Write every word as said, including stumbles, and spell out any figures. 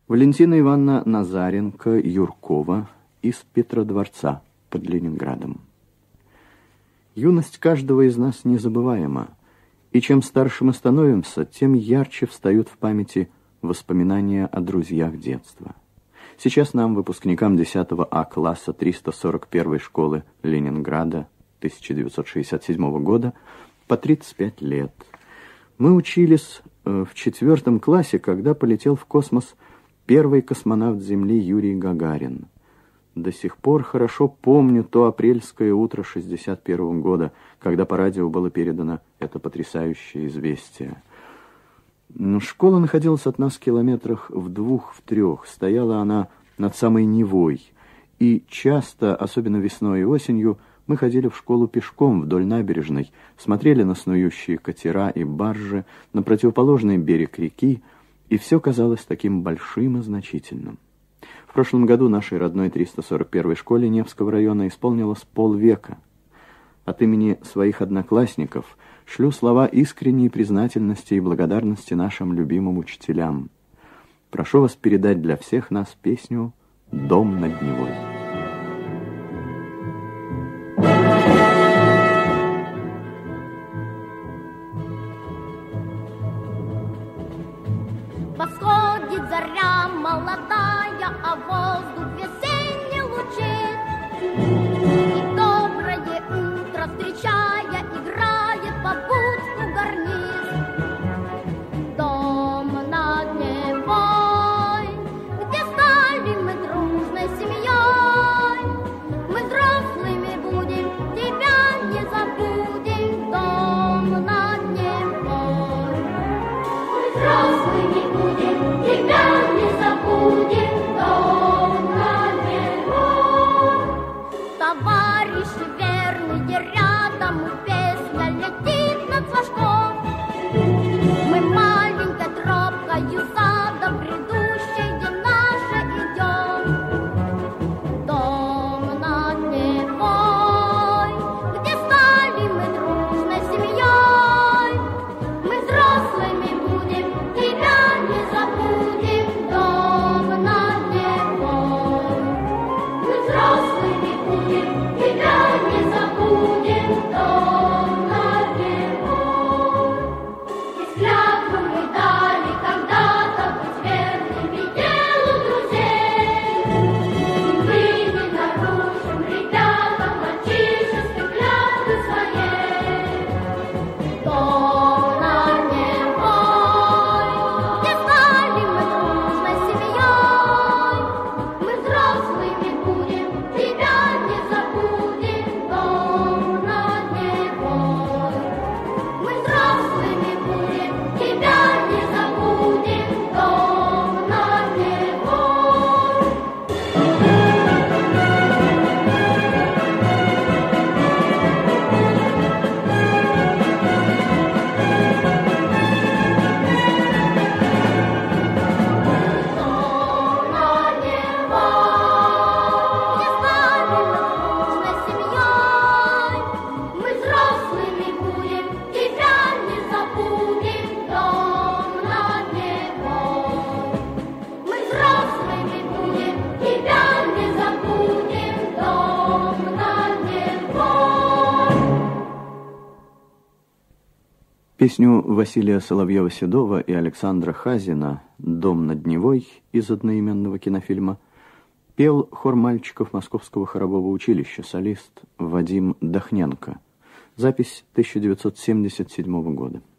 Валентина Ивановна Назаренко-Юркова из Петродворца под Ленинградом. Юность каждого из нас незабываема, и чем старше мы становимся, тем ярче встают в памяти воспоминания о друзьях детства. Сейчас нам, выпускникам десятого А класса триста сорок первой школы Ленинграда тысяча девятьсот шестьдесят седьмого года, по тридцать пять лет. Мы учились в четвертом классе, когда полетел в космос первый космонавт Земли Юрий Гагарин. До сих пор хорошо помню то апрельское утро шестьдесят первого года, когда по радио было передано это потрясающее известие. Школа находилась от нас в километрах в двух, в трех. Стояла она над самой Невой. И часто, особенно весной и осенью, мы ходили в школу пешком вдоль набережной, смотрели на снующие катера и баржи, на противоположный берег реки, и все казалось таким большим и значительным. В прошлом году нашей родной триста сорок первой школе Невского района исполнилось полвека. От имени своих одноклассников шлю слова искренней признательности и благодарности нашим любимым учителям. Прошу вас передать для всех нас песню «Дом над Невой». Восходит заря молодая, а воздух весенний лучит. И доброе утро встречая, играет попутку гарниз. Дом над Невой, где стали мы дружной семьей. Мы взрослыми будем, тебя не забудем. Дом над Невой. Мы взрослыми будем, тебя не забудем. Дом над Невой. Товарищи верные рядом, песня летит над флажком. Мы маленькой тропкою задом грядущей, где наше идем. Дом над Невой, где стали мы дружной семьей. Мы взрослыми будем, тебя не забудем. Дом над Невой. Мы взрослыми будем, тебя не забудем. Дом над Невой. И клятву мы дали когда-то быть верными делу друзей. И мы не нарушим, ребята, мальчишеской клятвы своей. Дом над Невой, где стали мы дружной семьей. Мы взрослыми будем, тебя не забудем. Дом над Невой. Мы взрослыми будем, тебя не забудем. Дом над Невой. Дом над Невой, где стали мы дружной семьей. Мы взрослыми будем, тебя не забудем. Дом над Невой. Мы взрослыми будем, тебя не забудем. Дом над Невой. Песню Василия Соловьева-Седова и Александра Хазина «Дом над Невой» из одноименного кинофильма пел хор мальчиков Московского хорового училища, солист Вадим Дахненко. Запись тысяча девятьсот семьдесят седьмого года.